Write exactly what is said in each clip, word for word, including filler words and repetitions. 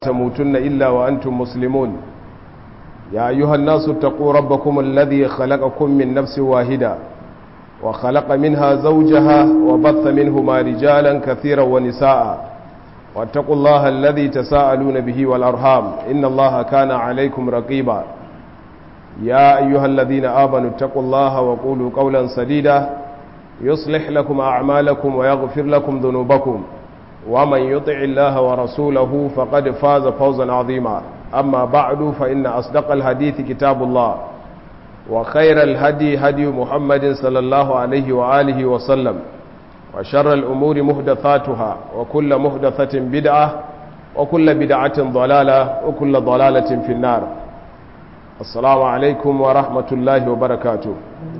تموتن إلا وأنتم مسلمون يا أيها الناس اتقوا ربكم الذي خلقكم من نفس واحدة وخلق منها زوجها وبث منهما رجالا كثيرا ونساء واتقوا الله الذي تساءلون به والأرحام إن الله كان عليكم رقيبا يا أيها الذين آمنوا اتقوا الله وقولوا قولا سديدا يصلح لكم أعمالكم ويغفر لكم ذنوبكم ومن يطع الله ورسوله فقد فاز فوزا عظيما أما بعد فإن أصدق الحديث كتاب الله وخير الهدي هدي محمد صلى الله عليه وآله وسلم وشر الأمور محدثاتها وكل محدثة بدعة وكل بدعة ضلالة وكل ضلالة في النار. السلام عليكم ورحمة الله وبركاته.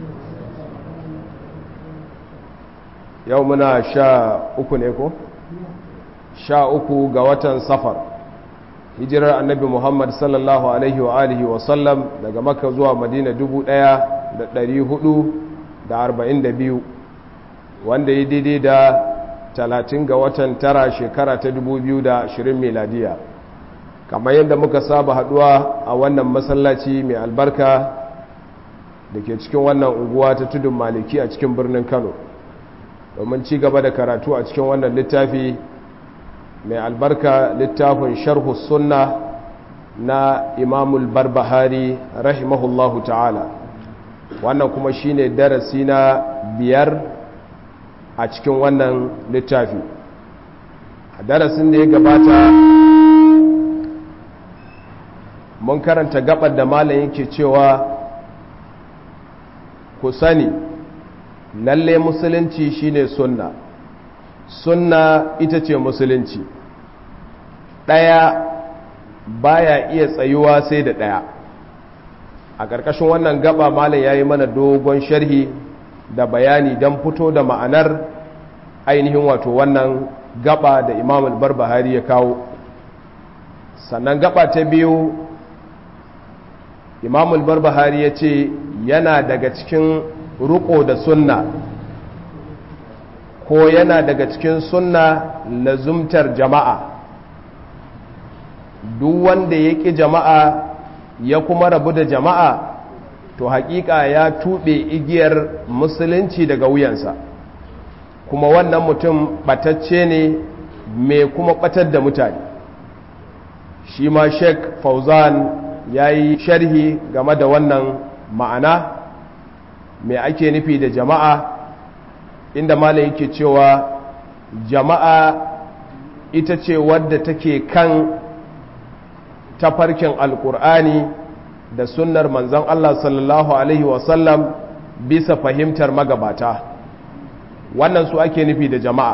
يومنا شاء أكنكم sha uku ga watan safar hijirar annabi muhammad sallallahu alaihi wa alihi wa sallam daga makka zuwa madina dubu ɗaya da ɗari hudu da arba'in da biyu wanda ya daidai da talatin ga watan tara shekara ta dubu biyu da ashirin miladiya kamar yadda muka saba haduwa a wannan masallaci mai albarka da ke cikin wannan unguwa ta tudun maliki a cikin birnin kano domin ci gaba da karatu a cikin wannan littafi mai albarka littafin sharhu sunna na imamul barbahari rahimahullahu ta'ala wannan kuma shine darasi na biyar a cikin wannan littafi a darasin da ya gabata mun karanta gabar da malam yake cewa ku sani lalle musulunci shine sunna sunna ita ce musulunci ɗaya baya iya tsayuwa sai da ɗaya a ƙarƙashin wannan gaba malam ya yi mana dogon sharhi da bayani don fito da ma'anar ainihin wato wannan gaba da imam al-barbahari ya kawo sannan gaba ta biyu imam al-barbahari ya ce yana daga cikin riƙo da sunna ko yana daga cikin sunna lazumtar jama'a duk wanda ya ƙi jama'a ya kuma rabu da jama'a to haƙiƙa ya tuɓe igiyar musulunci daga wuyansa kuma wannan mutum ɓatacce ne mai kuma ɓatar da mutane shi ma sheik fauzan ya yi sharhi game da wannan ma'ana mai ake nufi da jama'a inda malam yake cewa jama'a ita ce wadda take kan tafarkin alkur'ani da sunnar manzon Allah sallallahu alaihi wasallam bisa fahimtar magabata wannan su ake nufi da jama'a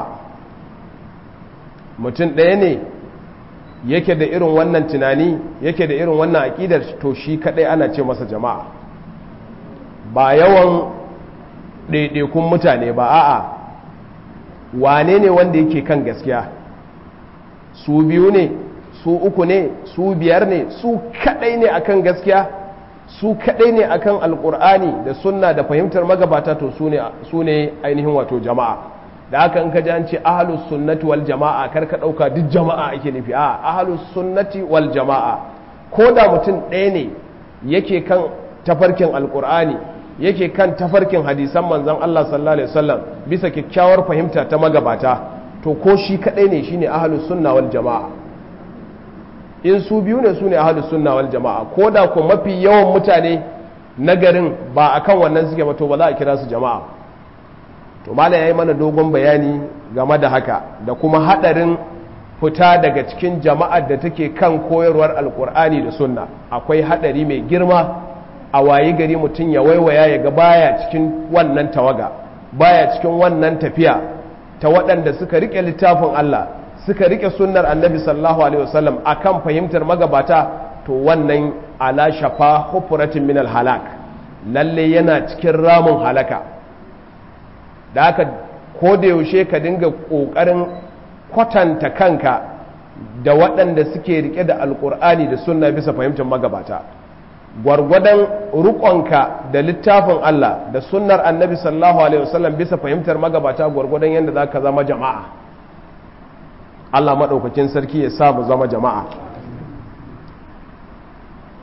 mutum ɗaya ne yake da irin wannan tunani yake da irin wannan aƙidar to shi kaɗai ana ce masa jama'a ba yawan ɗaiɗaikun mutane ba a'a wane ne wanda yake kan gaskiya su biyu ne su uku ne su biyar ne su kadai ne akan gaskiya su kadai ne akan alkur'ani da sunna da fahimtar magabata to su ne su ne ainihin wato jama'a da haka in ka ji an ce ahlus sunnati wal jama'a kar ka dauka duk jama'a ake nufi a ahlus sunnati wal jama'a ko da mutum ɗaya ne yake kan tafarkin alkur'ani yake kan tafarkin hadisan manzon Allah sallallahu alaihi wasallam bisa kyakkyawar fahimta ta magabata to ko shi kadai ne shine ahlus sunna wal jamaa in su biyu ne sune ahlus sunna wal jamaa ko da ko mafi yawan mutane na garin ba akan wannan suke ba to ba za a kira su jama'a to malai yayi mana dogon bayani game da haka da kuma hadarin fita daga cikin jama'ar da take kan koyarwar alkur'ani da sunna akwai hadari mai girma a wayi gari mutum ya waiwaya ya ga baya cikin wannan tawaga baya cikin wannan tafiya ta waɗanda suka rike littafin Allah suka rike sunnar annabi sallallahu alaihi wasallam akan fahimtar magabata to wannan ala shafa hufratin min halak lalle yana cikin ramin halaka da haka ko da yaushe ka dinga kokarin kwatanta kanka da waɗanda suke rike da alkur'ani da sunna bisa fahimtar magabata gwargwadon rukonka da littafin Allah da sunnar annabi sallallahu alaihi wasallam bisa fahimtar magabata gwargwadon yadda za ka zama jama'a Allah maɗaukakin sarki ya sa mu zama jama'a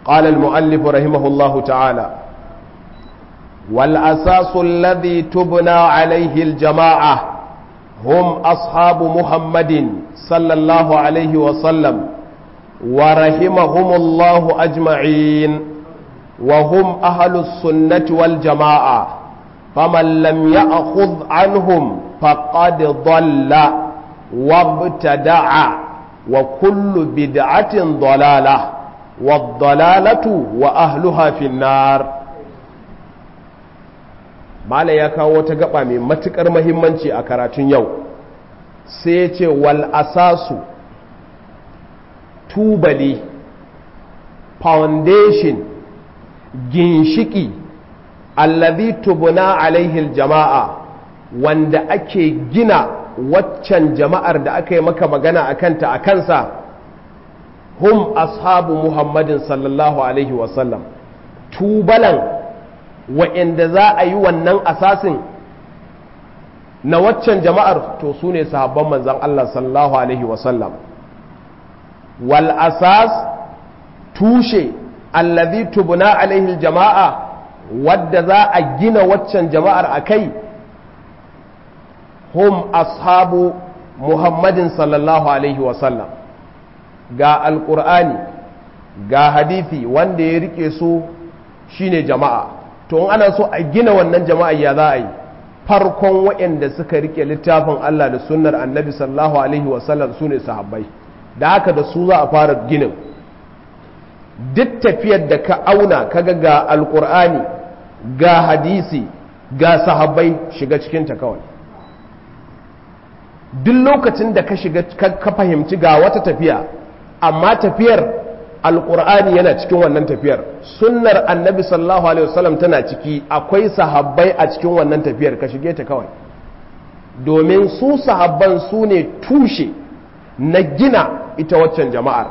قال المؤلف رحمه الله تعالى والأساس الذي تبنى عليه الجماعة هم أصحاب محمد صلى الله عليه وسلم ورحمهم الله أجمعين وهم أهل السنة والجماعة فمن لم يأخذ عنهم فقد ضل وابتدع وكل بدعة ضلالة والضلالة وأهلها في النار. mala ya kawo wata gaba mai matukar muhimmanci a karatun yau sai ya ce wal asasu tubali foundation ginshiki allazi tubuna alaihi jama'a wanda ake gina waccan jama'ar da aka yi maka magana akanta a kansa hum ashabu muhammadin sallallahu alaihi wasallam tubalan wa'inda za a yi wannan asasin na waccan jama'ar to su ne sahabban manzan Allah sallallahu alaihi wasallam wal asas tushe allazi tubna alaihi jama'a wadda za a gina waccan jama'ar a kai hum ashabu muhammadin sallallahu alaihi wasallam ga alƙur'ani ga hadithi wanda ya rike su shine jama'a to in ana so a gina wannan jama'a ya za a yi farkon waɗanda suka rike littafin Allah da sunnar annabi sallallahu alaihi wasallam su ne sahabbai da haka da su za a fara ginin duk tafiyar da ka auna kaga ga alƙur'ani ga hadisi ga sahabbai shiga cikinta kawai duk lokacin da ka shiga ka fahimci ga wata tafiya amma tafiyar alƙur'ani yana cikin wannan tafiyar sunnar annabi sallallahu alaihi wasallam tana ciki akwai sahabbai a cikin wannan tafiyar ka shige ta kawai domin su sahabban su ne tushe na gina ita waccan jama'ar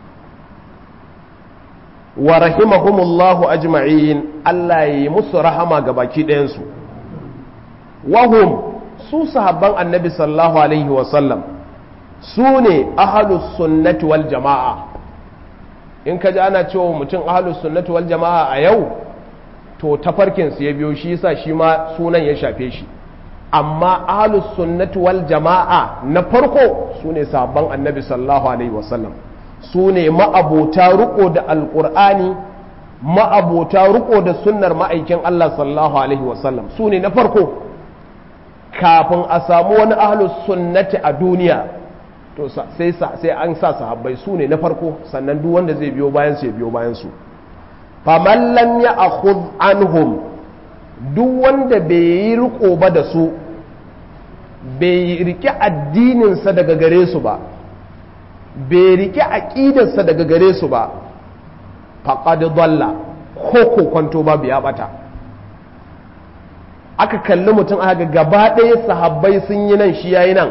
wa rahimahumullahu ajma'in Allah ya yi musu rahama ga baki ɗayansu wahum su sahabban annabi sallallahu alaihi wasallam su ne ahalus sunnati wal jama'a in ka ji ana cewa mutum ahalus sunnati wal jama'a a yau to tafarkinsu ya biyo shi yasa shi ma sunan ya shafe shi amma ahalus sunnati wal jama'a na farko su ne sahabban annabi sallallahu alaihi wasallam su ne ma'abota riko da alkur'ani ma'abota riko da sunnar ma'aikin Allah sallallahu alaihi wasallam su ne na farko kafin a samu wani ahlus sunnati a duniya to sai sai an sa sahabbai su ne na farko sannan duk wanda zai biyo bayan su ya biyo bayan su faman lam ya'khudh anhum duk wanda bai yi riko ba da su bai rike addinin sa daga gare su ba bai rike aqidar sa daga gare su ba faqad dalla ko ko kwanto babu ya bata aka kalli mutum aka gaba ɗaya sahabbai sun yi nan shi yayi nan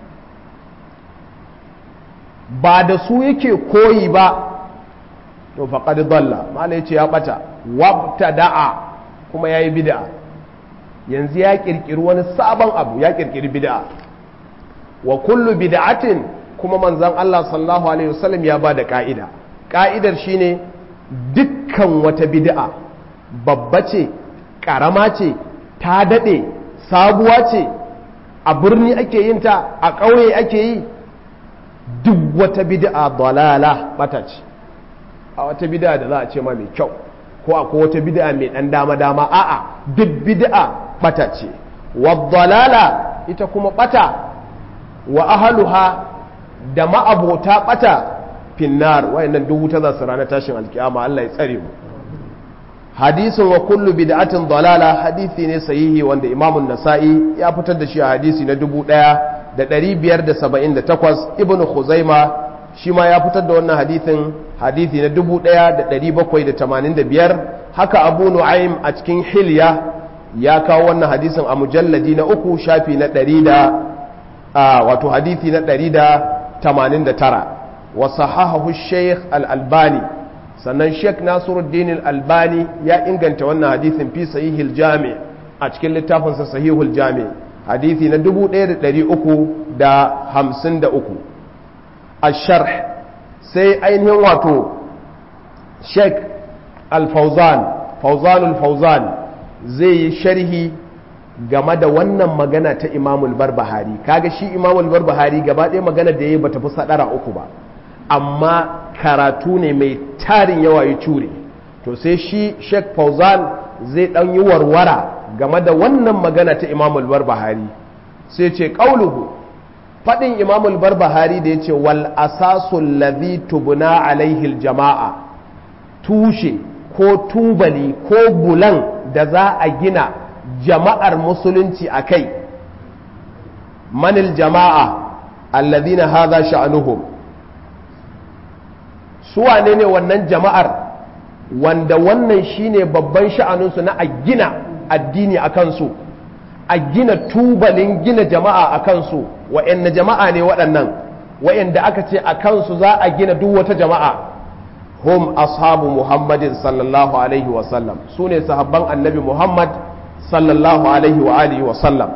ba da su yake koyi ba to faqad dalla malai yace ya bata wabtada'a kuma yayi bid'a yanzu ya kirkiri wani sabon abu ya kirkiri bid'a wa kullu bid'atin kuma manzon Allah sallallahu alaihi wasallam ya bada ka'ida ka'idar shine dukkan wata bid'a babba ce karama ce ta daɗe sabuwa ce a birni ake yin ta a ƙauye ake yi duk wata bid'a dalala bata ce a wata bid'a da za a ce ma mai kyau ko akwai wata bid'a mai ɗan dama dama a'a duk bid'a bata ce wa dalala ita kuma bata wa ahluha da ma'abota bata finnar wayannan duk wuta za su ranar tashin alkiyama Allah ya tsare mu hadisin wa kullu bid'atin dalala hadisi ne sahihi wanda Imam an-Nasa'i ya fitar da shi a hadisi na dubu ɗaya da ɗari biyar da saba'in da takwas Ibn Khuzaima shi ma ya fitar da wannan hadisin hadisi na dubu ɗaya da ɗari bakwai da tamanin da biyar haka Abu Nu'aym a cikin Hilya ya kawo wannan hadisin a mujalladi na uku shafi na ɗari da wato hadisi na ɗari da tamanin da tara wa sahahahu Sheikh Al-Albani sannan Sheikh Nasiruddin Al-Albani ya inganta wannan hadisin fi sahihil jami a cikin littafinsa sahihul jami hadisi na dubu ɗaya da ɗari uku da hamsin da uku ash-sharh sai ainihin wato Sheikh Al-Fawzan Fawzanul Fawzan zai yi sharhi game da wannan magana ta Imamul Barbahari. Kaga shi Imamul Barbahari gaba ɗaya magana da yayi bata fi sadara uku ba, amma karatu ne mai tarin yawa ya cure. To sai shi Sheikh Fawzan zai dan yi warwara game da wannan magana ta Imamul Barbahari. Sai ce qauluhu, fadin Imamul Barbahari da yace wal asasul ladhi tubna alaihi al jama'a, tushe ko tubali ko bulan da za a gina jama'ar musulunci a kai. Manil jama'a alladhina hadha sha'nuhum, su wane ne wannan jama'ar wanda wannan shine babban sha'aninsu na a gina addini a kansu, a gina tubalin gina jama'a a kansu? Wa'yanne jama'a ne waɗannan wa'yanda aka ce a kansu za a gina duk wata jama'a? hum ashabu muhammadin sallallahu alaihi wasallam, su ne sahabban annabi muhammad sallallahu alaihi wa alihi wasallam.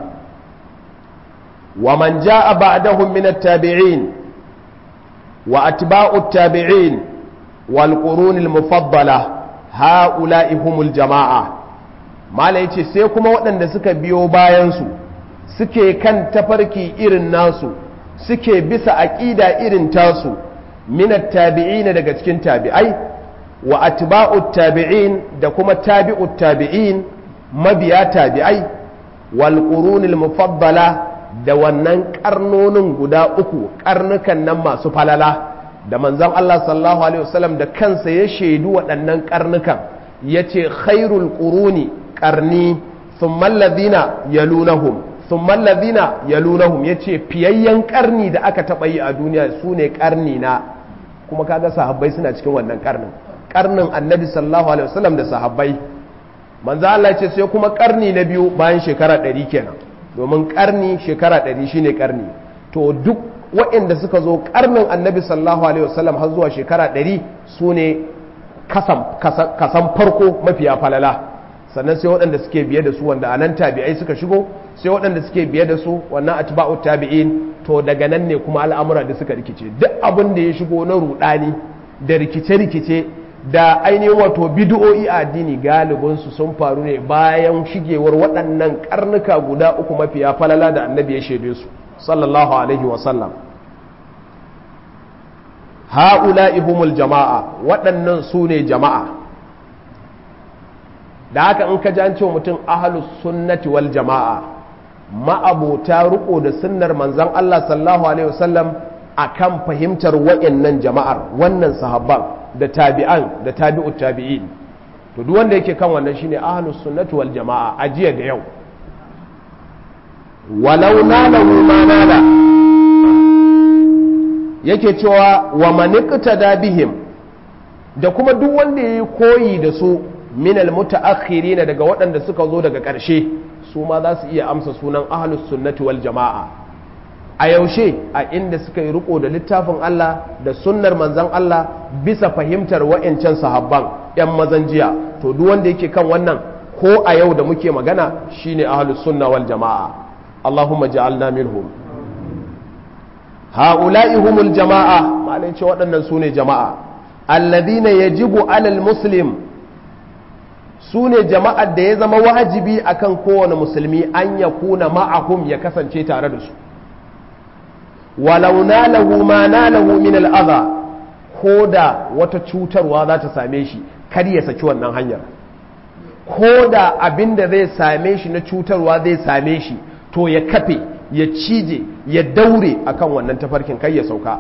wa man ja'a ba'dahum min at-tabi'in wa atba'u at-tabi'in wal qurun al-mufaddala ha'ula'i humul jama'a. mala yace sai kuma waɗanda suka biyo bayan su suke kan tafarki irin nasu, suke bisa aqida irin tasu, minat tabi'in daga cikin tabi'ai wa atba'ut tabi'in da kuma tabi'ut tabi'in mabiya tabi'ai wal qurunil mufaddala da wannan karnonin guda uku, karnukan nan masu falala da manzon Allah sallallahu alaihi wasallam da kansa ya shaidu waɗannan karnukan, yace khairul quruni qarni thumma alladhina yalunahum thumma alladhina yalunahum, yace fiyayyen karni da aka taba yi a duniya sune karni na. Kuma kaga sahabbai suna cikin wannan karnin, karnin annabi sallallahu alaihi wasallam da sahabbai. Manzo Allah ce sai kuma karni na biyu bayan shekara ɗari kenan, domin karni shekara ɗari shine karni. To duk waɗanda suka zo karnin annabi sallallahu alaihi wasallam har zuwa shekara ɗari su ne kasan kasan farko mafiya falala. Sannan sai waɗanda suke biye da su wanda anan tabi'ai suka shigo, sai waɗanda suke biye da su wannan atba'ut tabi'in. To daga nan ne kuma al'amura da suka rikice, duk abin da ya shigo na rudani da rikice-rikice da ainihin wato bid'o'i a addini galibinsu sun faru ne bayan shigewar waɗannan karnuka guda uku mafiya falala da annabi ya shaide su sallallahu alaihi wasallam. ha'ula'i humul jama'a, waɗannan su ne jama'a. da haka in ka ji an ce mutum ahlus sunnati wal jama'a, ma'abota riko da sunnar manzon Allah sallallahu alaihi wasallam akan fahimtar wayannan jama'ar, wannan sahabban da tabi'an da tabi'ut tabi'in. to duk wanda yake kan wannan shine ahlus sunnati wal jama'a a jiya da yau. walau nalahu ma nala, yake cewa wa man iqtada bihim, da kuma duk wanda yayi koyi da su minal mutaakhirina daga waɗanda suka zo daga ƙarshe, su ma za su iya amsa sunan ahlus sunnati wal jama'a. a yaushe? a inda suka yi riko da littafin Allah da sunnar manzon Allah bisa fahimtar wa'ancan sahabban yan mazan jiya. to duk wanda yake kan wannan ko a yau da muke magana shine ahlus sunna wal jama'a. Allahumma ja'alna minhum. ha'ula'i humul jama'a, malai ce waɗannan su ne jama'a alladhina yajibu alal muslim, su ne jama'ar da ya zama wajibi akan kowane musulmi an ya kuna ma'ahum, ya kasance tare da su. walau nalahu ma nalahu min al'adha, ko da wata cutarwa za ta same shi kar ya saki wannan hanyar, ko da abin da zai same shi na cutarwa zai same shi, to ya kafe, ya cije, ya daure akan wannan tafarkin, kai ya sauka.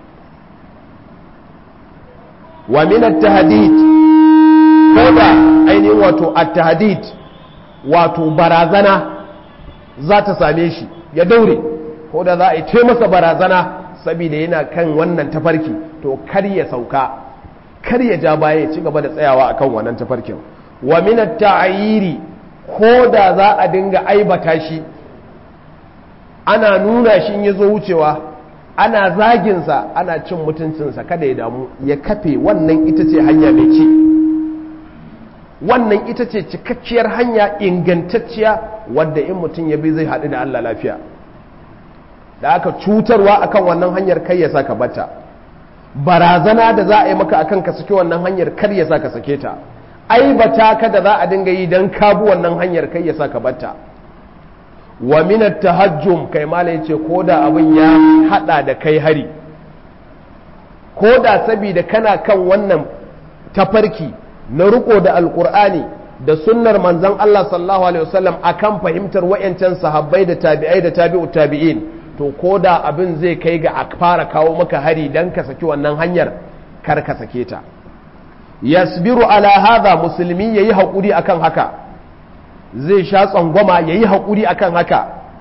wa min at-tahdid, ko da ainihin wato at-tahdid wato barazana za ta same shi, ya daure, ko da za a yi ce masa barazana saboda yana kan wannan tafarki, to kar ya sauka, kar ya ja baya, ya ci gaba da tsayawa akan wannan tafarkin. wa min at-ta'yiri, ko da za a dinga aibata shi, ana nuna shi in yazo wucewa, ana zaginsa, ana cin mutuncinsa, kada ya damu, ya kafe. wannan ita ce hanya mai ci, wannan ita ce cikakkiyar hanya ingantacciya wadda in mutum ya bi zai haɗu da Allah lafiya. da aka cutarwa akan wannan hanyar kai ya saka bata. barazana da za a yi maka akan ka saki wannan hanyar kar ya sa ka sake ta, aibata ka da za a dinga yi don ka bi wannan hanyar kai ya sa ka batta. Wa minat tahajjum, kai mala yace ko da abin ya hada da kai hari, ko da saboda kana kan wannan tafarki na riko da alkur'ani da sunnar manzon Allah sallallahu alaihi wasallam akan fahimtar wayancan sahabbai da tabi'ai da tabi'ut tabi'in, to ko da abin zai kai ga a fara kawo maka hari dan ka saki wannan hanyar kar ka sake ta. Yasbiru ala hadha, musulmi yayi hakuri akan haka, zai sha tsangwama yayi hakuri akan haka.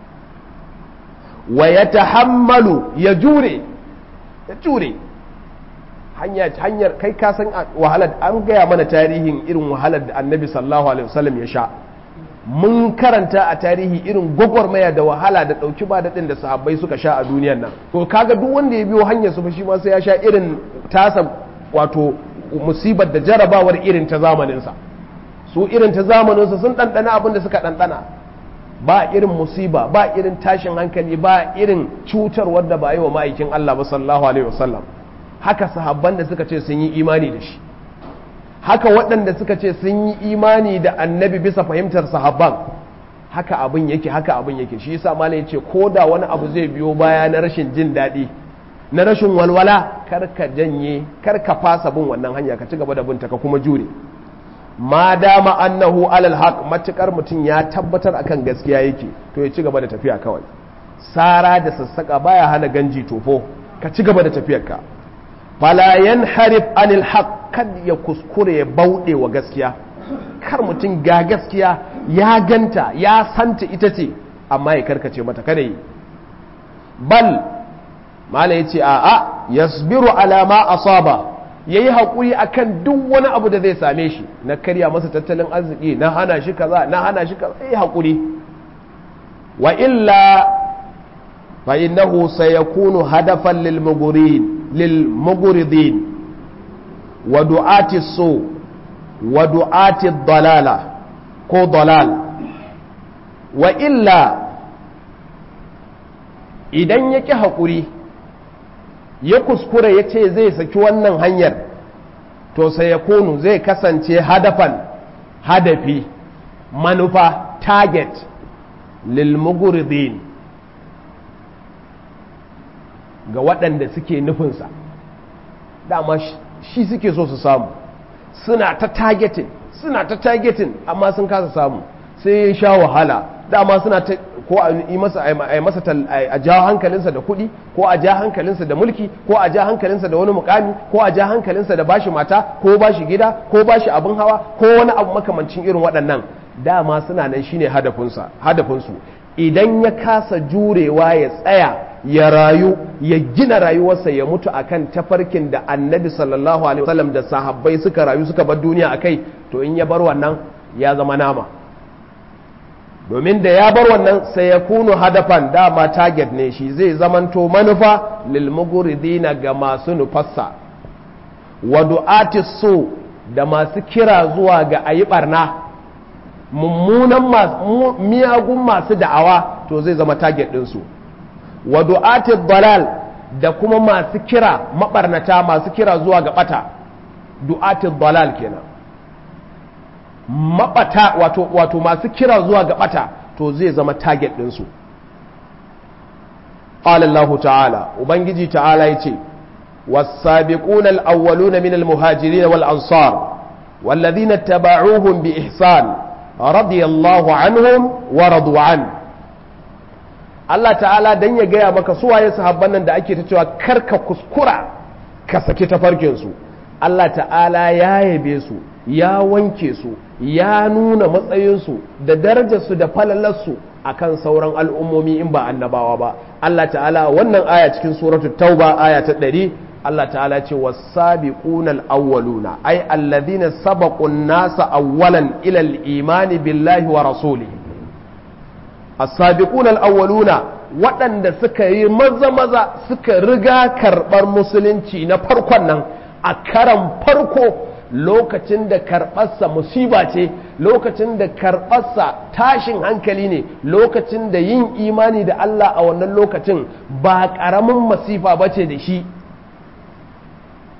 Wa yatahammalu, ya jure ya jure hanya hanyar kai ka san wahalar, an gaya mana tarihin irin wahalar da annabi sallallahu alaihi wasallam ya sha, mun karanta a tarihi irin gwagwarmaya da wahala da dauki ba daɗin da sahabbai suka sha a duniyar nan. To kaga duk wanda ya biyo hanyar su fa shi ma sai ya sha irin tasa wato musibar da jarabawar irin ta zamaninsa. Su irin ta zamaninsa sun ɗanɗana abin da suka ɗanɗana, ba irin musiba, ba irin tashin hankali, ba irin cutar wadda ba yi wa ma'aikin Allah ba sallallahu alaihi wasallam. Haka sahabban da suka ce sun yi imani da shi, haka waɗanda suka ce sun yi imani da annabi bisa fahimtar sahabban, haka abin yake haka abin yake. Shi yasa malai yace ko da wani abu zai biyo baya na rashin jin daɗi, na rashin walwala, kar ka janye, kar ka fasa bin wannan hanya, ka ci gaba da binta ka kuma jure. Ma dama annahu alal haq, matukar mutum ya tabbatar akan gaskiya yake, to ya ci gaba da tafiya kawai. Sara da sassaka baya hana ganji tofo, ka ci gaba da tafiyarka. Fala yanharif anil haq, kad ya kuskure ya bauɗe wa gaskiya. Kar mutum ga gaskiya ya ganta ya santa ita ce, amma ya karkace mata kada yi. Bal mala yace a a yasbiru ala ma asaba, yayi hakuri akan duk wani abu da zai same shi, na karya masa tattalin arziki, na hana shi kaza na hana shi kaza, yayi hakuri. Wa illa fa innahu sayakunu hadafan lil mughrin lil mughridin wa du'ati su wa du'ati dalala ko dalal. Wa illa, idan yake hakuri ya kuskure ya ce zai saki wannan hanyar, to sai ya kunu zai kasance hadafan, hadafi, manufa, target lil mughridin, ga waɗanda suke nufinsa. Dama shi suke so su samu, suna ta targeting suna ta targeting amma sun kasa samu, sai ya sha wahala. Dama suna ta ko a yi masa a masa a ja hankalinsa da kuɗi, ko a ja hankalinsa da mulki, ko a ja hankalinsa da wani mukami, ko a ja hankalinsa da bashi mata, ko bashi gida, ko bashi abin hawa, ko wani abu makamancin irin waɗannan. Dama suna nan shine hadafinsa hadafinsu. Idan ya kasa jurewa ya tsaya ya rayu ya gina rayuwarsa ya mutu akan tafarkin da annabi sallallahu alaihi wasallam da sahabbai suka rayu suka bar duniya akai, to in ya bar wannan ya zama nama. Domin da ya bar wannan sai ya kunu hadafan, dama target ne shi, zai zamanto manufa lil mughridina ga masu nufarsa, wa du'ati su da masu kira zuwa ga ayi barna, mummunan masu miyagun masu da'awa, to zai zama target ɗinsu. Wa du'ati dalal da kuma masu kira mabarnata, masu kira zuwa ga bata, du'ati dalal kenan, mabata wato wato masu kira zuwa ga bata, to zai zama target ɗinsu. Qala Allah ta'ala, ubangiji ta'ala yace was-sabiquna al-awwaluna min al-muhajirin wal-ansar walladhina tabauhum bi ihsan radiyallahu anhum wa radu an. Allah ta'ala dan ya gaya maka su waye sahabban nan da ake ta cewa karka kuskura ka saki tafarkin su, Allah ta'ala ya yabe su, ya wanke su, ya nuna matsayinsu da darajarsu da falalarsu akan sauran al'ummomi in ba annabawa ba. Allah ta'ala wannan aya cikin suratul tauba aya ta ɗari, Allah ta'ala ce was-sabiquna al-awwaluna ay alladhina sabaqu an-nasa awwalan ila al-iman billahi wa rasulihi. As-sabiquna al-awwaluna, waɗanda suka yi maza maza suka riga karɓar musulunci na farkon nan a karan farko, lokacin da karɓarsa musiba ce, lokacin da karɓarsa tashin hankali ne, lokacin da yin imani da Allah a wannan lokacin ba ƙaramin masifa ba ce da shi.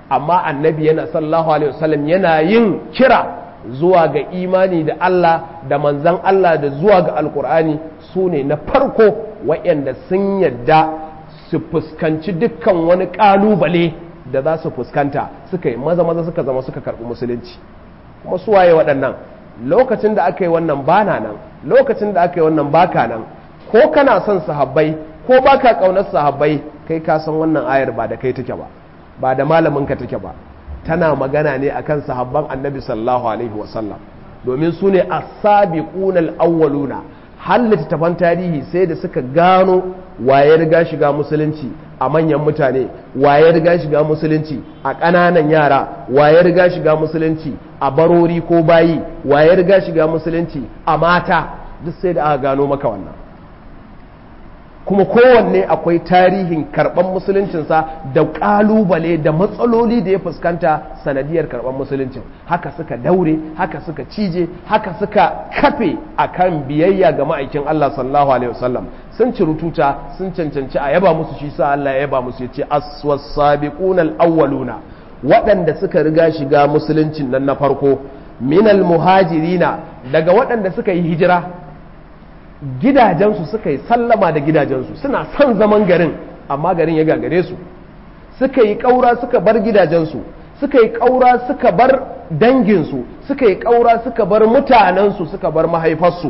amma annabi yana sallallahu alaihi wasallam yana yin kira zuwa ga imani da Allah da manzan Allah da zuwa ga alkur'ani su ne na farko waɗanda sun yadda su fuskanci dukkan wani ƙalubale da za su fuskanta suka yi maza maza suka zama suka karɓi musulunci. Kuma su waye waɗannan? Lokacin da aka yi wannan bana nan, lokacin da aka yi wannan baka nan, ko kana son sahabbai ko baka ƙaunar sahabbai, kai ka san wannan ayar ba da kai take ba, ba da malaminka take ba, tana magana ne akan sahabban annabi sallallahu alaihi wasallam, domin su ne as-sabiquna al-awwaluna. Har littattafan tarihi sai da suka gano waye riga shiga musulunci a manyan mutane, waye riga shiga musulunci a ƙananan yara, waye riga shiga musulunci a barori ko bayi, waye riga shiga musulunci a mata, duk sai da aka gano maka wannan. Kuma kowanne akwai tarihin karɓar musuluncinsa da ƙalubale da matsaloli da ya fuskanta sanadiyar karɓar musuluncin. Haka suka daure, haka suka cije, haka suka kafe akan biyayya ga ma'aikin Allah sallallahu alaihi wasallam. Sun ci rututa, sun cancanci a yaba musu, shi sa Allah ya yaba musu, ya ce as-sabiquna al-awwaluna, waɗanda suka riga shiga musuluncin nan na farko, minal muhajirina, daga waɗanda suka yi hijira gidajensu, suka yi sallama da gidajensu, suna son zaman garin amma garin ya gagare su, suka yi ƙaura suka bar gidajensu, suka yi ƙaura suka bar danginsu, suka yi ƙaura suka bar mutanensu, suka bar mahaifarsu.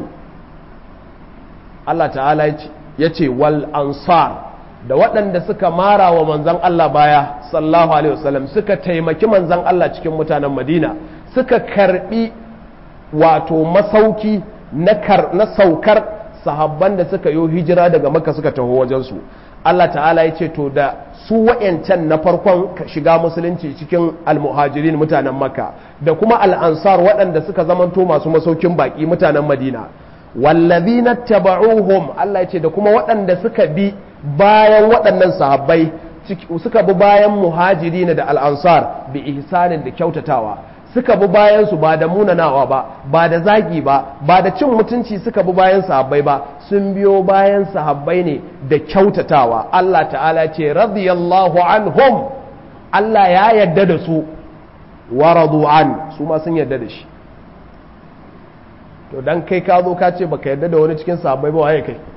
Allah ta'ala ya ce wal ansar, da waɗanda suka mara wa manzan Allah baya sallallahu alaihi wasallam, suka taimaki manzan Allah cikin mutanen Madina, suka karbi wato masauki na saukar sahabban da suka yi hijira daga Makka suka taho wajensu. Allah ta'ala ya ce to da su wa'yancan na farkon shiga musulunci cikin almuhajirin mutanen Makka da kuma al'ansar waɗanda suka zamanto masu masaukin baƙi mutanen Madina, wallazina taba'uhum, Allah ya ce da kuma waɗanda suka bi bayan waɗannan sahabbai, suka bi bayan muhajirina da al'ansar bi ihsanin da kyautatawa, suka bi bayansu ba da munanawa ba, ba da zagi ba, ba da cin mutunci suka bi bayan sahabbai ba, sun biyo bayan sahabbai ne da kyautatawa. Allah ta'ala ce radiyallahu anhum, Allah ya yadda da su, wa radu an, su ma sun yadda da shi. To dan kai ka zo ka ce baka yadda da wani cikin sahabbai ba, waye kai?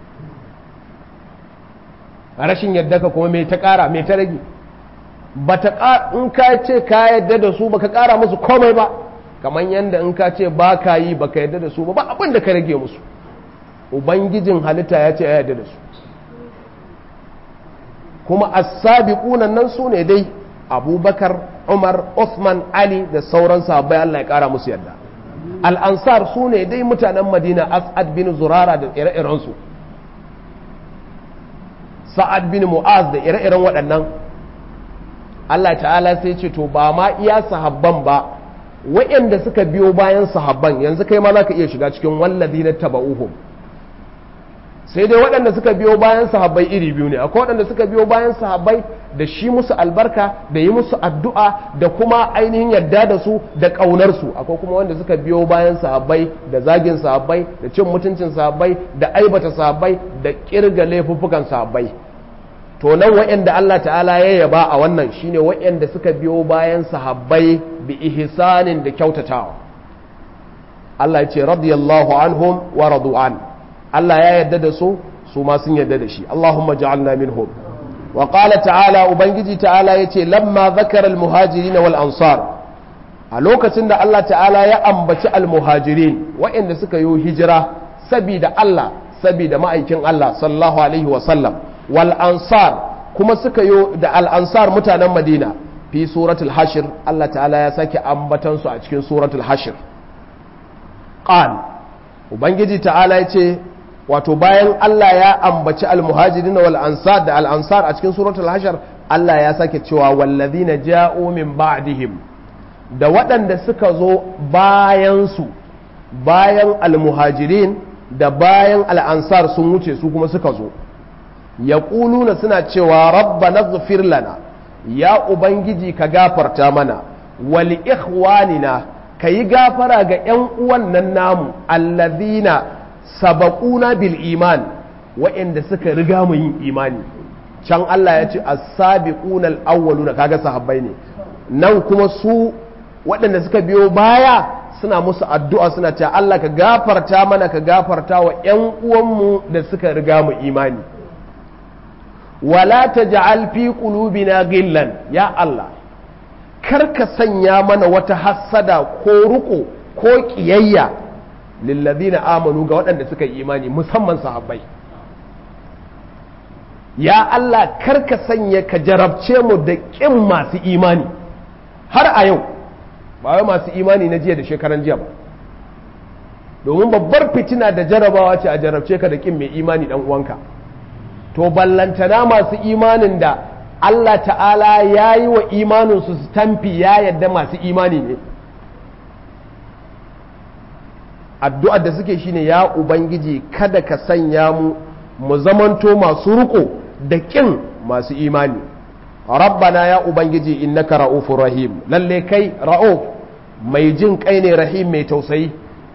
Rashin yadda ka kuma me ta kara me ta rage? Bata in ka ce ka yadda da su baka kara musu komai ba, kamar yadda in ka ce ba ka yi baka yadda da su ba, ba abin da ka rage musu. Ubangijin halitta ya ce ya yadda da su. Kuma as-sabiquna nan su ne dai Abubakar, Umar, Uthman, Ali da sauran sahabbai, Allah ya kara musu yadda. Al-ansar su ne dai mutanen Madina, As'ad bin Zurara da ire-iren su, Sa'ad bin Mu'az da ire-iren waɗannan. Allah ta'ala sai ce to ba ma iya sahabban ba, waɗanda suka biyo bayan sahabban, yanzu kai ma za ka iya shiga cikin wallazina taba'uhum. Sai dai waɗanda suka biyo bayan sahabbai iri biyu ne, akwai waɗanda suka biyo bayan sahabbai da shi musu albarka, da yi musu addu'a, da kuma ainihin yarda da su da ƙaunar su, akwai kuma wanda suka biyo bayan sahabbai da zagin sahabbai, da cin mutuncin sahabbai, da aibata sahabbai, da ƙirga laifuffukan sahabbai. To nan waɗanda Allah ta'ala ya yaba a wannan shine waɗanda suka biyo bayan sahabbai bi ihsanin da kyautatawa. Allah ya ce radiyallahu anhum wa radu an, Allah ya yarda da su, su ma sun yarda da shi. Allahumma ja'alna minhum. Wa qala ta'ala, ubangiji ta'ala yace lamma zakara al-muhajirin wal ansar, a lokacin da Allah ta'ala ya ambaci al-muhajirin waɗanda suka yi hijira sabida Allah, sabida ma'aikin Allah sallallahu alaihi wa sallam, wal ansar kuma suka yi da al ansar mutanen Madina, fi suratul hashr, Allah ta'ala ya sake ambatan su a cikin suratul hashr. Qal, ubangiji ta'ala yace wato bayan Allah ya ambaci al-muhajirin wal ansar da al-ansar a cikin suratul hashr, Allah ya sake cewa wallazina ja'u min ba'dihim, da waɗanda suka zo bayan su, bayan al-muhajirin da bayan al-ansar sun wuce su kuma suka zo, yaquluna suna cewa rabbana ighfir lana, ya ubangiji ka gafarta mana, wal ikhwanina, kayi gafara ga ƴan uwan nan namu, allazina sabaquna bil iman, wa'inda suka riga mu yin imani. Can Allah ya ce as-sabiquna al-awwaluna, kaga sahabbai ne, nan kuma su waɗanda suka biyo baya suna musu addu'a suna cewa Allah ka gafarta mana ka gafarta wa ‘yan uwanmu da suka riga mu imani wala taj'al fi qulubina ghillan ya Allah kar ka sanya mana wata hassada ko ruko ko kiyayya lil ladina amanu ga waɗanda suka yi imani musamman sahabbai ya Allah kar ka sanya ka jarabce mu da kin masu imani har a yau ba wai masu imani na jiya da shekaran jiya ba domin babbar fitina da jarabawa ce a jarabce ka da kin mai imani dan uwanka to ballantana masu imanin da Allah ta'ala ya yi wa imaninsu stamfi ya yadda masu imani ne addu'ar da suke shine ya ubangiji kada ka sanya mu mu zamanto masu riko da kin masu imani rabbana ya ubangiji innaka ra'ufur rahim lalle kai ra'uf mai jin kai ne rahim mai tausayi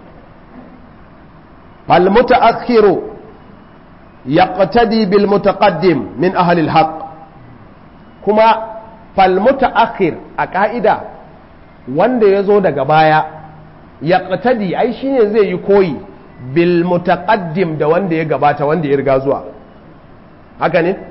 fal mutaakhiru yaqtadi bil mutaqaddim min ahli al haqq kuma fal mutaakhir a ka'ida wanda yazo daga baya yaqtadi ai shine zai yi koyi bil mutaqaddim da wanda ya gabata wanda ya riga zuwa haka ne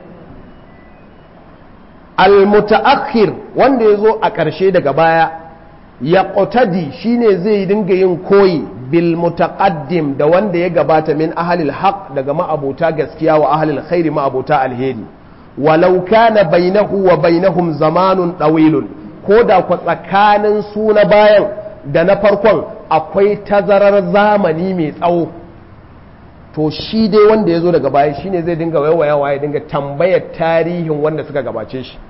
al mutaakhir wanda yazo a ƙarshe daga baya yaqtadi shine zai dinga yin koyi bil mutaqaddim da wanda ya gabata min ahlil haqq daga ma'abota gaskiya wa ahlil khairi ma'abota alheri walau kana bainahu wa bainahum zamanun dawilun ko da ku tsakanin su na bayan da na farkon akwai tazarar zamani mai tsawo to shi dai wanda ya zo daga baya shine zai dinga waiwayawa ya dinga tambayar tarihin wanda suka gabace shi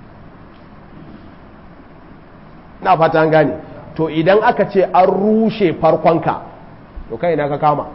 na fata an gane to idan aka ce an rushe farkonka to kai na ka kama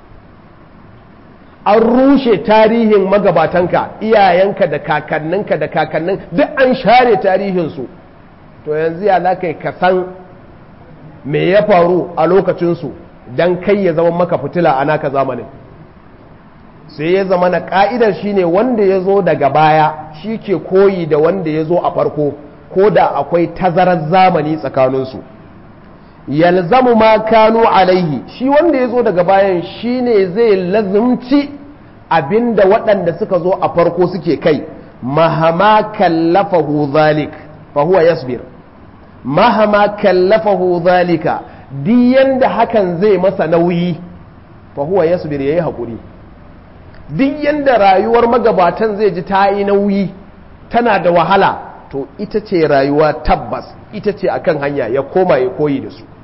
an rushe tarihin magabatanka iyayenka da kakanninka da kakannin duk an share tarihinsu to yanzu ya za ka ka san me ya faru a lokacinsu don kai ya zama maka fitila a naka zamanin sai ya zama na ka'idar shine wanda ya zo daga baya shi ke koyi da wanda ya zo a farko ko da akwai tazarar zamani tsakaninsu yalzamu ma kanu alaihi shi wanda ya zo daga bayan shine zai lazumci abinda waɗanda suka zo a farko suke kai mahama kallafahu zalik fa huwa yasbir mahama kallafahu zalika duk yanda hakan zai masa nauyi fa huwa yasbir yayi hakuri duk yanda rayuwar magabatan zai ji ta yi nauyi tana da wahala to ita ce rayuwa tabbas ita ce akan hanya ya koma ya koyi da su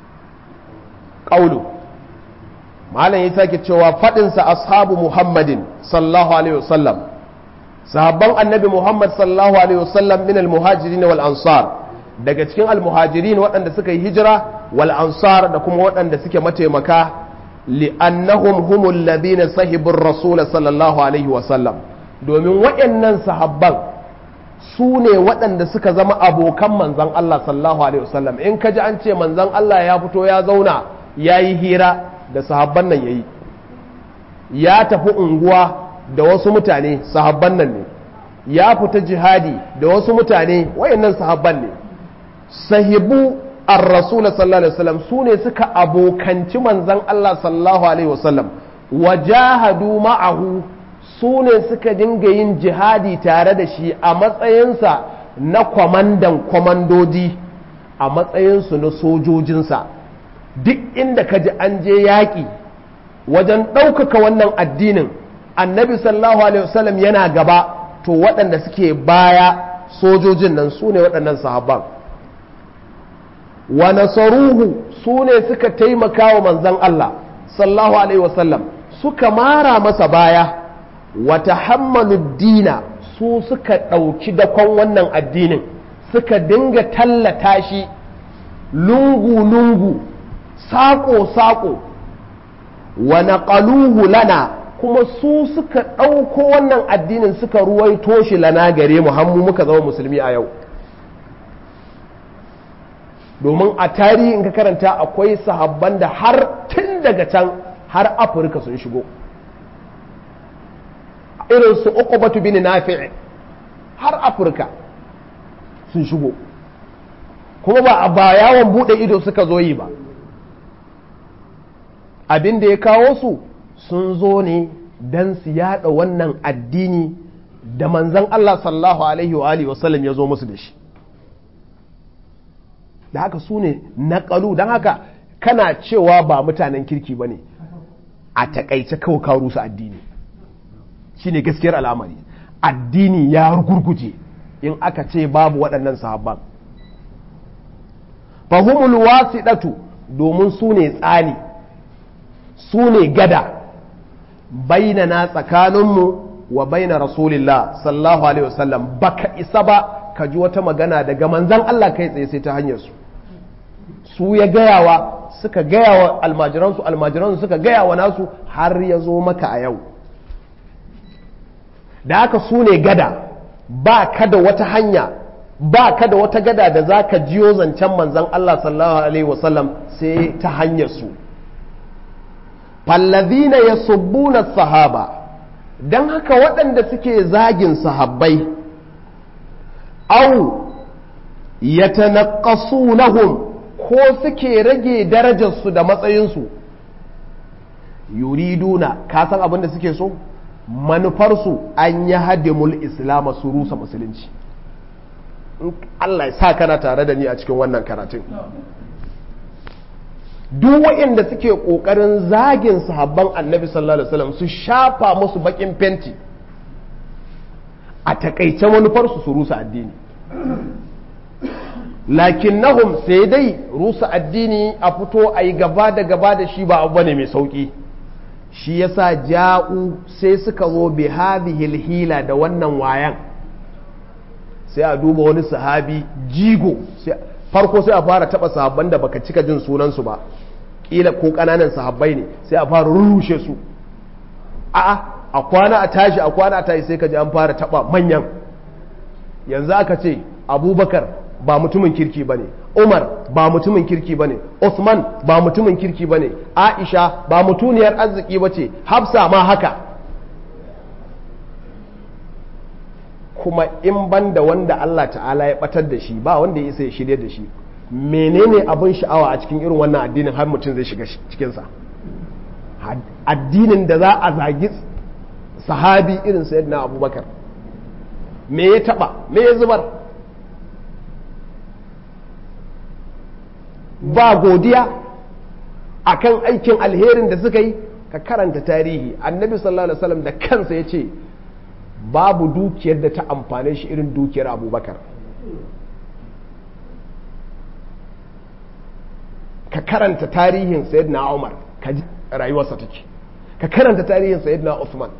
ƙaulu malam ya sake cewa faɗinsa ashabu muhammadin sallallahu alaihi wasallam sahabban annabi muhammad sallallahu alaihi wasallam min almuhajirin wal ansar daga cikin almuhajirin waɗanda suka yi hijira wal ansar da kuma waɗanda suke mataimaka li'annahum humul ladina sahibur rasul sallallahu alaihi wasallam domin waɗannan sahabban su ne waɗanda suka zama abokan manzan Allah sallallahu alaihi wasallam in ka ji an ce manzan Allah ya fito ya zauna ya yi hira da sahabban nan ya yi ya tafi unguwa da wasu mutane sahabban nan ne ya fita jihadi da wasu mutane wayannan sahabban ne sahibu ar-rasul sallallahu alaihi wasallam su ne suka abokanci manzan Allah sallallahu alaihi wasallam wajahadu ma'ahu su ne suka dinga yin jihadi tare da shi a matsayinsa na kwamandan kwamandoji a matsayinsu na sojojinsa duk inda ka ji an je yaƙi wajen ɗaukaka wannan addinin annabi sallallahu alaihi wasallam yana gaba to waɗanda suke baya sojojin nan su ne waɗannan sahabban wa nasaruhu su ne suka taimaka wa manzon Allah sallallahu alaihi wasallam suka mara masa baya wata hammalu dina su suka ɗauki dakon wannan addinin suka dinga tallata shi lungu-lungu saƙo-saƙo wa naqaluhu lana kuma su suka ɗauko wannan addinin suka ruwaito shi lana gare mu hammu muka zama musulmi a yau domin a tarihi in ka karanta akwai sahabban da har tun daga can har afirka sun shigo irin su uqbatu bin nafi' har afirka sun shigo kuma ba ba yawon bude ido suka zo yi ba, abin da ya kawo su sun zo ne don su yada wannan addini da manzon Allah sallallahu alaihi wa alihi wasallam ya zo musu da shi. Da haka su ne naƙalu, don haka kana cewa ba mutanen kirki ba ne, a takaice kawai ka rusa addini shi ne gaskiyar al'amari. Addini ya gurguje in aka ce babu waɗannan sahabban. fahimul wasiɗatu, domin su ne tsani, su ne gada bainana tsakaninmu wa baina rasulillah sallallahu alaihi wasallam. Baka isa ba ka ji wata magana daga manzan Allah kai tsaye sai ta hanyar su su ya gayawa, suka gayawa almajiransu, almajiransu suka gayawa nasu, har ya zo maka a yau. Da haka su ne gada, ba ka da wata hanya, ba ka da wata gada da za ka jiyo zancen manzan Allah sallallahu alaihi wasallam sai ta hanyar su. fallazina yasubbuna sahaba, don haka waɗanda suke zagin sahabbai, au yatanaqqasunahum, ko suke rage darajarsu da matsayinsu, yuriduna, ka san abin da suke so, manufarsu an yi hadimul islam, su rusa musulunci. Allah ya sa kana tare da ni a cikin wannan karatun. Duk waɗanda suke ƙoƙarin zagin sahabban annabi sallallahu alaihi wasallam su shafa musu baƙin fenti, a takaice manufarsu su rusa addini. Lakinnahum, sai dai rusa addini a fito a yi gaba da gaba da shi ba abu ne mai sauƙi. Shi yasa ja'u sai suka zo bi hadhihi hila, da wannan wayan. Sai a duba wani sahabi jigo, farko sai a fara taba sahabban da baka cika jin sunansu ba, kila ko kananan sahabbai ne, sai a fara rurrushe su. A'a, a kwana a tashi, a kwana a tashi sai ka ji an fara taba manyan. Yanzu aka ce Abubakar ba mutumin kirki bane, Umar ba mutumin kirki bane, Usman ba mutumin kirki bane, Aisha ba mutuniyar arziki bace, Hafsa ma haka. Kuma in ban da wanda Allah ta'ala ya batar da shi, ba wanda ya isa ya shirye da shi. Menene abin sha'awa a cikin irin wannan addinin har mutum zai shiga cikinsa? Addinin da za a zagi sahabi irin sayyidina Abubakar, me ya taba, me ya zubar? Ba godiya akan aikin alherin da suka yi. Ka karanta tarihi, annabi sallallahu alaihi wasallam da kansa ya ce babu dukiyar da ta amfane shi irin dukiyar Abubakar. Ka karanta tarihin sayyidina Umar, ka ji rayuwarsa take. Ka karanta tarihin sayyidina Uthman,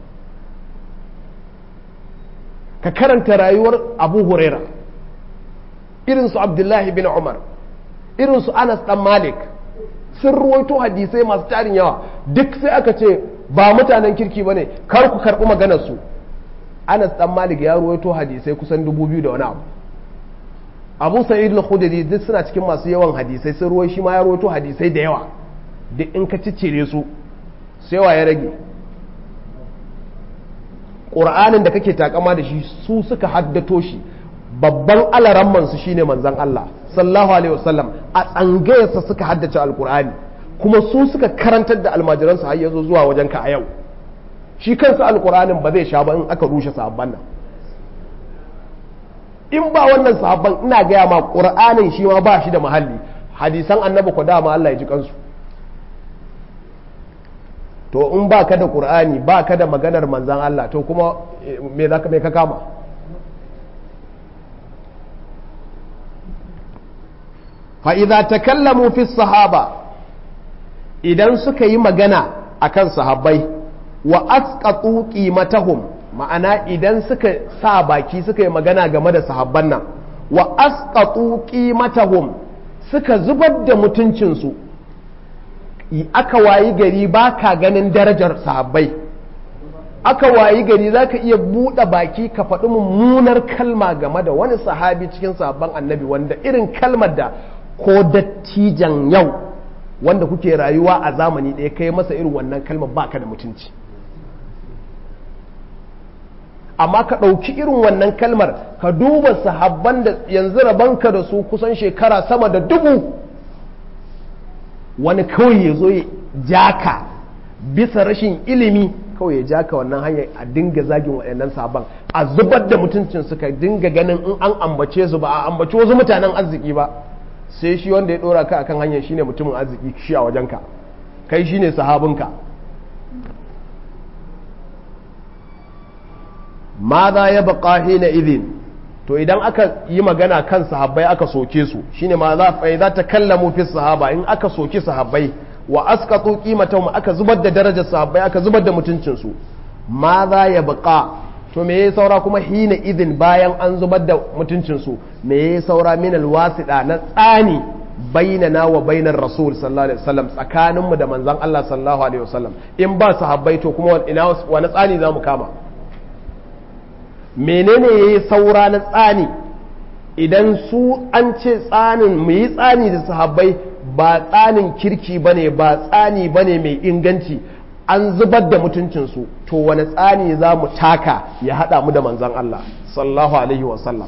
ka karanta rayuwar Abu Huraira, irin su Abdullahi bin Umar, irin su Anas dan Malik, sun ruwaito hadisai masu tarin yawa. Duk sai aka ce ba mutanen kirki bane, kar ku karɓi maganar su. Anas dan Malik ya ruwaito hadisai kusan dubu biyu da wani abu. Abu Sa'id al-Khudri duk suna cikin masu yawan hadisai, sun ruwai shi ma ya ruwaito hadisai da yawa. Duk in ka ciccire su, sai wa ya rage? Qur'anin da kake takama da shi su suka haddato shi. Babban alaramman su shine manzon Allah sallallahu alaihi wasallam, a tsangayarsa suka haddace alqur'ani, kuma su suka karantar da almajiransu har yazo zuwa wajenka a yau. Shi kansa alqur'anin ba zai sha ba in aka rushe sahabban nan. In ba wannan sahabban, ina gaya ma qur'anin shi ma ba shi da mahalli. Hadisan annabi ko dama Allah ya ji kansu. To in ba ka da qur'ani, ba ka da maganar manzon Allah, to kuma me zaka me ka kama? fa'iza ta kallamu fi sahaba, idan suka yi magana a kan sahabbai, wa asqatu qimatahum, ma'ana idan suka sa baki suka yi magana game da sahabban nan, wa asqatu qimatahum, suka zubar da mutuncinsu, aka wayi gari ba ka ganin darajar sahabbai, aka wayi gari za ka iya buɗe baki ka faɗi mummunar kalma game da wani sahabi cikin sahabban annabi, wanda irin kalmar da ko dattijan yau wanda kuke rayuwa a zamani ɗaya kai masa irin wannan kalmar baka da mutunci. amma ka ɗauki irin wannan kalmar ka duba sahabban da yanzu rabanka da su kusan shekara sama da dubu, wani kawai ya zo ya jaka bisa rashin ilimi kawai ya jaka wannan hanyar a dinga zagin waɗannan sahabban, a zubar da mutuncin suka dinga ganin in an ambace su ba a ambaci wasu mutanen arziki ba, sai shi wanda ya ɗora ka akan hanyar shine mutumin arziki shi a wajenka, kai shine sahabinka. ma za ya baƙa hina izin, to idan aka yi magana kan sahabbai aka soke su shine ma za fa za ta kallamu fi sahaba, in aka soki sahabbai wa asqatu qimatahum aka zubar da darajar sahabbai aka zubar da mutuncin su, ma za ya baƙa, to me yayi saura kuma hina izin bayan an zubar da mutuncin su, me yayi saura min alwasida na tsani bainana wa bainar rasul sallallahu alaihi wasallam, tsakaninmu da manzon Allah sallallahu alaihi wasallam, in ba sahabbai to kuma ina wani tsani zamu kama? menene ya yi saura na tsani idan su an ce tsanin mu yi tsani da sahabbai ba tsanin kirki ba ne, ba tsani ba ne mai inganci, an zubar da mutuncinsu, to wani tsani za mu taka ya haɗa mu da manzan Allah sallallahu alaihi wasallam.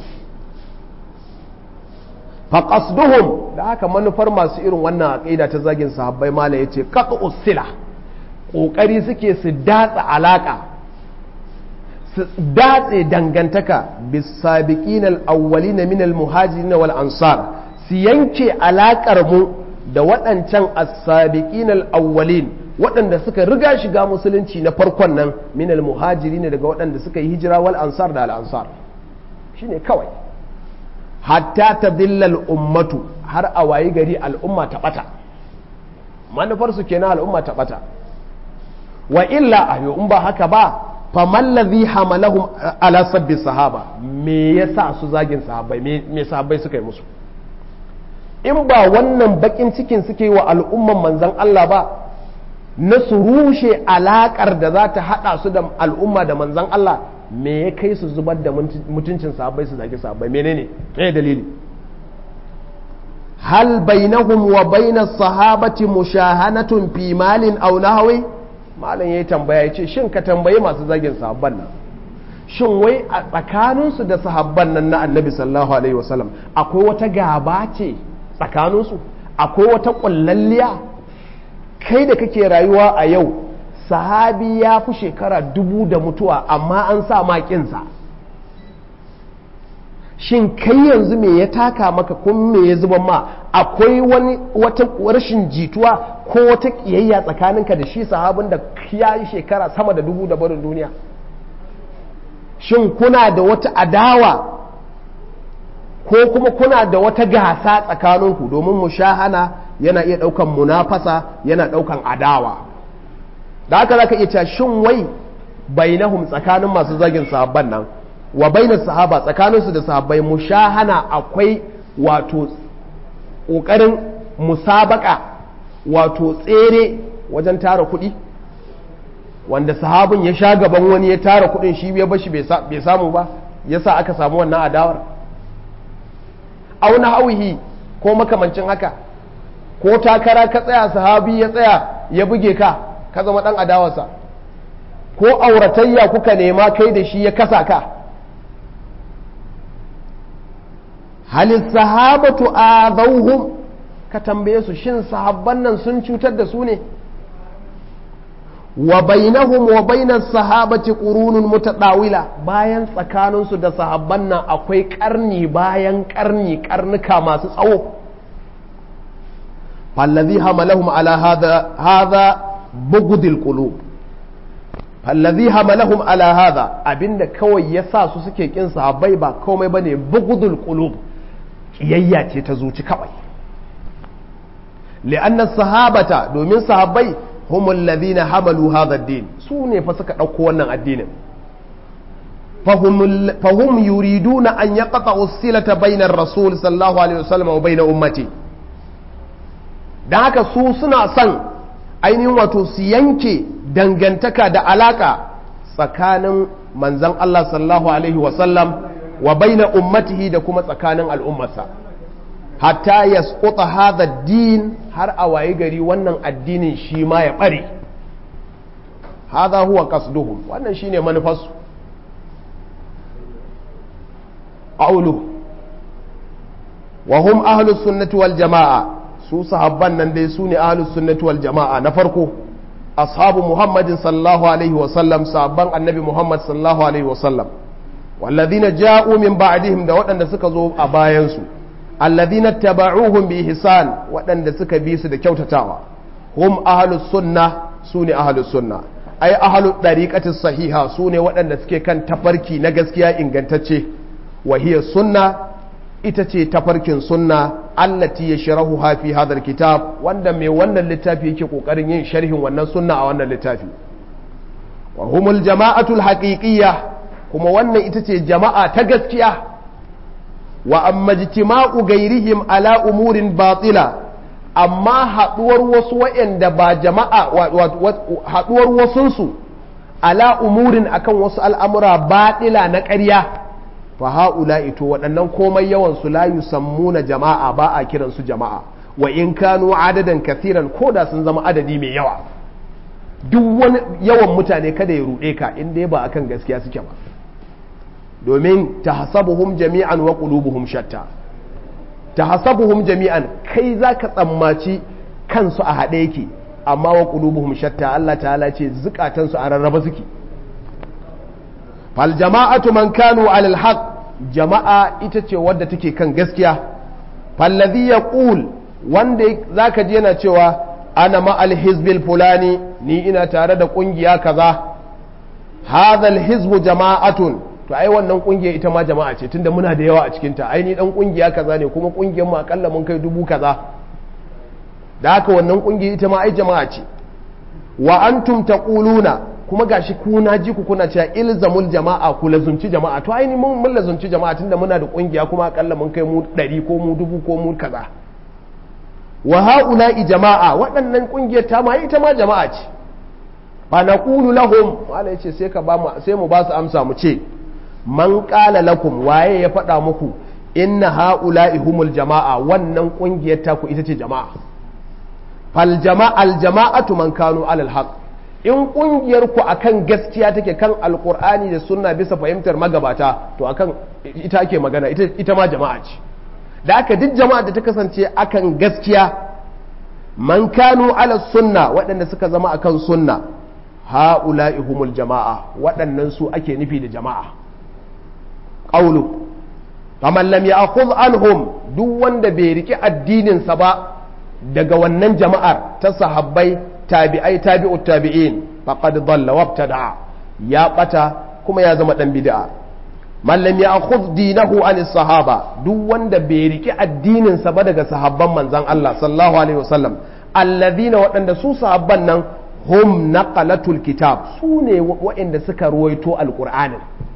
faƙasduhum, da haka manufar masu irin wannan aƙida ta zagin sahabbai mala ya ce qat'us sila, ƙoƙari suke su datsa alaƙa, su datse dangantaka bisabiqin al-awwalin min al-muhajirin wal ansar, su yanke alakar mu da waɗancan as-sabiqin al-awwalin waɗanda suka riga shiga musulunci na farkon nan min al-muhajirin daga waɗanda suka yi hijira wal ansar da al-ansar, shine kawai. hatta tadilla al-ummatu, har a wayi gari al'umma ta bata, manufar su kenan al'umma ta bata. wa illa ayo in ba haka ba faman ladhi hamalahum ala sabbi sahaba, me yasa su zagin sahabbai, me sahabbai suka yi musu? in ba wannan bakin cikin suke wa al'umman manzon Allah ba na su rushe alakar da za ta hada su da al'umma da manzon Allah, me ya kai su zubar da mutuncin sahabbai su zagi sahabbai? menene me dalili? hal bainahum wa bainas sahabati mushahanatun fi malin aw nahwi, malam ya yi tambaya ya ce shin ka tambayi masu zagin sahabban nan, shin wai a tsakaninsu da sahabban nan na annabi sallallahu alaihi wasallam akwai wata gaba ce tsakaninsu, akwai wata kullalliya? kai da kake rayuwa a yau, sahabi ya fi shekara dubu da mutuwa amma an sa makinsa, shin kai yanzu me ya taka maka kun me ya zuba ma? akwai wani wata rashin jituwa ko wata kiyayya tsakaninka da shi sahabin da ya yi shekara sama da dubu da barin duniya? shin kuna da wata adawa ko kuma kuna da wata gasa tsakaninku? domin mushahana yana iya daukan munafasa, yana daukan adawa. da haka zaka iya cewa shin wai bainahum, tsakanin masu zagin sahabban nan, wa bainas sahaba, tsakaninsu da sahabbai, mushahana akwai wato ƙoƙarin musabaka, wato tsere wajen tara kuɗi, wanda sahabin ya sha gaban wani ya tara kuɗin shi ya bashi bai samu ba, yasa aka samu wannan adawar? auna hauhi ko makamancin haka, ko takara ka tsaya sahabi ya tsaya ya buge ka ka zama ɗan adawarsa, ko auratayya kuka nema kai da shi ya kasa ka. halin sahabatu adawhum, ka tambaye su shin sahabban nan sun cutar da su ne? wa bainahum wa bainas sahabati qurunun mutadawila, bayan tsakaninsu da sahabban nan akwai karni bayan karni, karnuka masu tsawo. fallazi hamalahum ala hadha hadha bughdil qulub, fallazi hamalahum ala hadha, abinda kawai yasa su suke kin sahabbai ba komai bane bughdul qulub, kiyayya ce ta zuci kawai. li'anna sahabata, domin sahabbai humul ladina hamalu hadha ad-din, su ne fa suka dauko wannan addinin. fahum yuriduna an yaqta'u as-silata bayna ar-rasul sallallahu alaihi wasallam wa bayna ummati, dan haka su suna son ainihin wato su yanke dangantaka da alaka tsakanin manzon Allah sallallahu alaihi wasallam wa baina ummatihi, da kuma tsakanin al'ummarsa, hatta yasquta hadha ad-din, har a waye gari wannan addinin shi ma ya bare. hadha huwa qasduhum, wannan shine manufarsu. qawlu wa hum ahlus sunnati wal jamaa su sahabban nan dai su ne ahlus sunnati wal jamaa na farko ashabu muhammadin sallallahu alaihi wa sallam sahabban annabi muhammad sallallahu alaihi wa sallam walladhina ja'u min ba'dihim da waɗanda suka zo a bayan su alladhina tabauhum bi ihsan waɗanda suka bi su da kyautatawa hum ahlus sunna su ne ahlus sunna ai ahlud dariqatis sahiha su ne waɗanda suke kan tafarki na gaskiya ingantacce wa hiya sunna ita ce tafarkin sunna allati yashrahuha fi hadha alkitab wanda mai wannan littafi yake kokarin yin sharhin wannan sunna a wannan littafi wa humul jama'atul haqiqiyya kuma wannan ita ce jama'a ta gaskiya wa amma ijtima'u ghairihim ala umurin batila amma haduwar wasu wa'anda ba jama'a haduwar wasunsu ala umurin akan wasu al'amura batila na ƙarya fa ha'ula'i to waɗannan komai yawan su la yusammuna jama'a ba a kiran su jama'a wa in kanu adadan kathiran koda sun zama adadi mai yawa duk wani yawan mutane kada ya rude ka in dai ba akan gaskiya suke ba domin tahsabuhum jami'an wa qulubuhum shatta tahsabuhum jami'an kai zaka tsammaci kansu a hade yake amma wa qulubuhum shatta Allah ta'ala ce zukatansu a rarraba suke fal jama'atu man kanu alal haqq jama'a ita ce wadda take kan gaskiya fallazi yaqul wanda zaka ji yana cewa ana ma al hizbil fulani ni ina tare da kungiya kaza hadha al hizbu jama'atun to ai wannan kungiya ita ma jama'a ce tunda muna da yawa a cikin ta ai ni dan kungiya kaza ne kuma kungiyar mu akalla mun kai dubu kaza da haka wannan kungiya ita ma ai jama'a ce wa antum taquluna kuma gashi ku na ji ku kuna cewa ilzamul jama'a ku lazunci jama'a to ai mun mun lazunci jama'a tunda muna da kungiya kuma akalla mun kai mu ɗari ko mu dubu ko mu kaza wa haula'i jama'a waɗannan kungiyar ta ma ita ma jama'a ce fa naqulu lahum wala yace sai ka ba mu sai mu ba su amsa mu ce man qala lakum waye ya faɗa muku inna haula'i humul jama'a wannan kungiyar ta ku ita ce jama'a fal jama'al jama'atu man kanu alal haqq in kungiyar ku akan gaskiya take kan alkur'ani da sunna bisa fahimtar magabata to akan ita ake magana ita, ita ma jama'a ce da aka duk jama'a da ta kasance akan gaskiya man kanu ala sunna waɗanda suka zama akan sunna ha'ula'i humul jama'a waɗannan su ake nufi da jama'a qawlu faman lam ya'khudh anhum duk wanda bai riki addinin sa ba daga wannan jama'ar ta sahabbai tabi'ai tabi'ut tabi'in faqad dhalla wabtada ya bata kuma ya zama dan bid'a man lam ya'khudh dinahu anis sahaba duk wanda bai riki addinin sa ba daga sahabban manzon Allah sallallahu alaihi wasallam alladhina waɗanda su sahabban nan hum naqalatul kitab su ne waɗanda suka ruwaito alqur'anin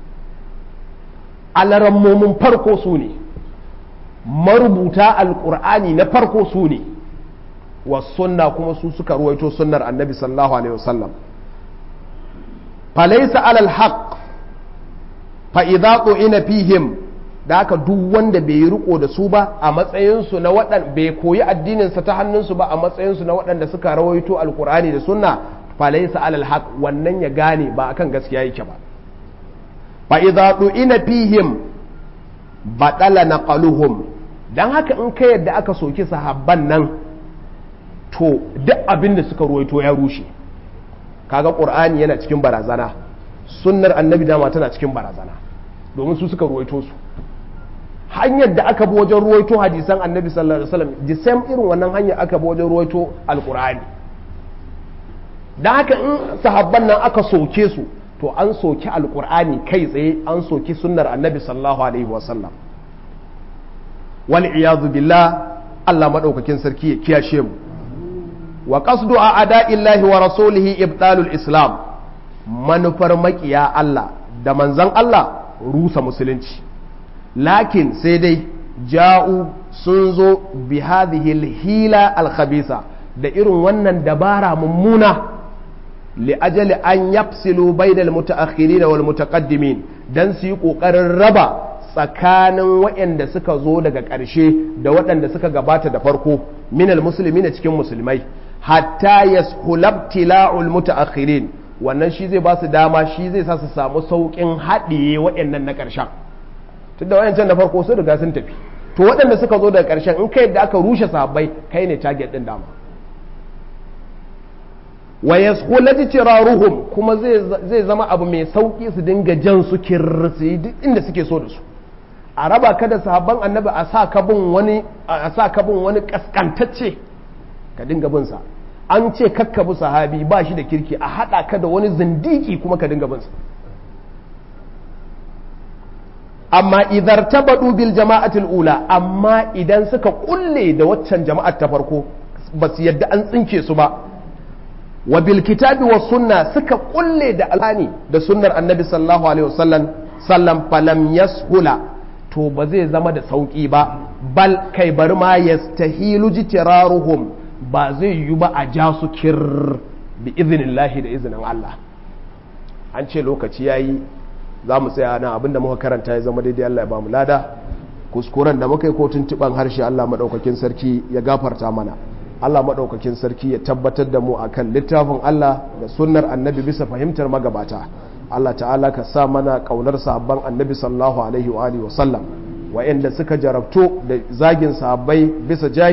alarammomin farko su ne marubuta alqur'ani na farko su ne wasunna kuma su suka ruwaito sunnar annabi sallallahu alaihi wasallam falaysa alal haqq fa idza ina fihim da haka duk wanda bai riko da su ba a matsayin su na wadan bai koyi addinin sa ta hannun su ba a matsayin su na waɗanda suka rawaito alqur'ani da sunna falaysa alal haqq wannan ya gane ba akan gaskiya yake ba fa idza ina fihim batala naqaluhum dan haka in kai yadda aka soki sahabban nan to duk abin da suka ruwaito ya rushe kaga qur'ani yana cikin barazana sunnar annabi dama tana cikin barazana domin su suka ruwaito su hanyar da aka bi wajen ruwaito hadisan annabi sallallahu alaihi wasallam the same irin wannan hanyar aka bi wajen ruwaito alqur'ani dan haka in sahabban nan aka soke su to an soki alqur'ani kai tsaye an soki sunnar annabi sallallahu alaihi wasallam wal iyadu billah Allah madaukakin sarki ya kiyashe mu wa qasdu a'da'illahi wa rasulihi ibtalul islam manufar makiya Allah da manzon Allah rusa musulunci lakin sai dai ja'u sun zo bi hadhihi al-hila al-khabisa da irin wannan dabara mummuna li ajali an yafsilu bainal mutaakhirin wal mutaqaddimin dan su yi kokarin raba tsakanin waɗanda suka zo daga ƙarshe da waɗanda suka gabata da farko minal muslimina cikin musulmai hatta yashulabtila'ul mutaakhirin wannan shi zai ba su dama shi zai sa su samu saukin haɗiye waɗannan na ƙarshen tunda wayancan da farko sun riga sun tafi to waɗanda suka zo daga ƙarshen in kai da aka rushe sahabbai kai ne target din dama wa yaskhulati tiraruhum kuma zai zai zama abu mai sauki su dinga jan su kirsi duk inda suke so da su a raba ka da sahabban annabi a sa ka bin wani a sa ka bin wani kaskantacce ka dinga bin sa an ce kakkabu sahabi ba shi da kirki a hada ka da wani zindiki kuma ka dinga bin sa amma idar tabadu bil jama'atil ula amma idan suka kulle da waccan jama'ar ta farko ba su yadda an tsinke su ba wa bil kitabi was sunna suka kulle da alani da sunnar annabi sallallahu alaihi wasallam sallam falam yashula to ba zai zama da sauki ba bal kai bari ma yastahilu jitiraruhum ba zai yi ba a ja su kir bi iznillahi da izinin Allah an ce lokaci yayi za mu tsaya nan abinda muka karanta ya zama daidai Allah ya ba mu lada kuskuren da muka yi ko tuntuban harshe Allah madaukakin sarki ya gafarta mana Allah madaukakin sarki ya tabbatar da mu akan littafin Allah da sunnar annabi bisa fahimtar magabata Allah ta'ala ka sa mana kaunar sahabban annabi sallallahu alaihi wa alihi wa sallam wa'anda suka jarabto da zagin sahabbai bisa